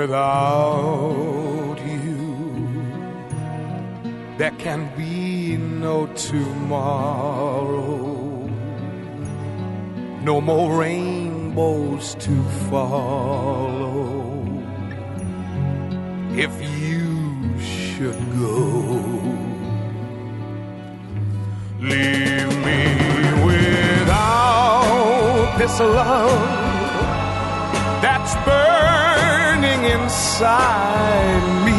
Without you, there can be no tomorrow, no more rainbows to follow. If you should go, leave me without this love that's burning inside me.